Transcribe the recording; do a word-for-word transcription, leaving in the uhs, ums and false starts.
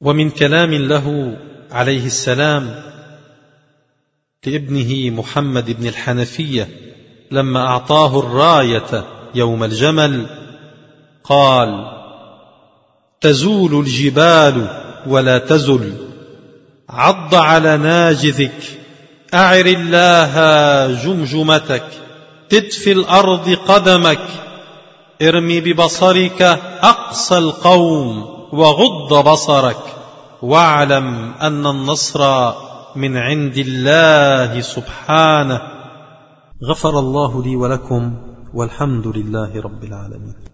ومن كلام له عليه السلام لابنه محمد بن الحنفية لما أعطاه الراية يوم الجمل قال: تزول الجبال ولا تزل، عض على ناجذك، أعر الله جمجمتك، تدفي الأرض قدمك، ارمي ببصرك أقصى القوم وغض بصرك، واعلم أن النصر من عند الله سبحانه. غفر الله لي ولكم، والحمد لله رب العالمين.